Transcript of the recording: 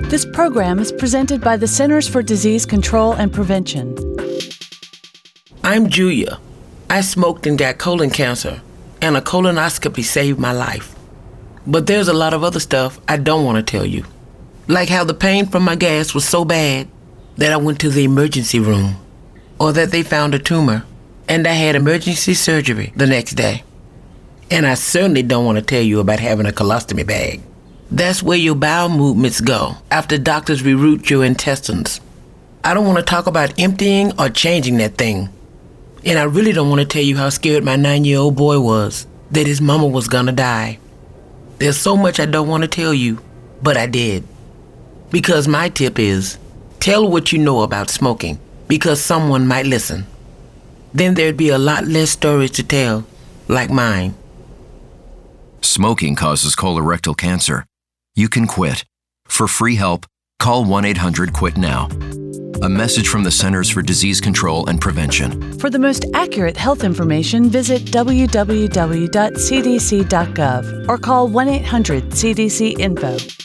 This program is presented by the Centers for Disease Control and Prevention. I'm Julia. I smoked and got colon cancer, and a colonoscopy saved my life. But there's a lot of other stuff I don't want to tell you. Like how the pain from my gas was so bad that I went to the emergency room, or that they found a tumor and I had emergency surgery the next day. And I certainly don't want to tell you about having a colostomy bag. That's where your bowel movements go after doctors reroute your intestines. I don't want to talk about emptying or changing that thing. And I really don't want to tell you how scared my 9-year-old boy was that his mama was gonna die. There's so much I don't want to tell you, but I did. Because my tip is, tell what you know about smoking, because someone might listen. Then there'd be a lot less stories to tell, like mine. Smoking causes colorectal cancer. You can quit. For free help, call 1-800-QUIT-NOW. A message from the Centers for Disease Control and Prevention. For the most accurate health information, visit www.cdc.gov or call 1-800-CDC-INFO.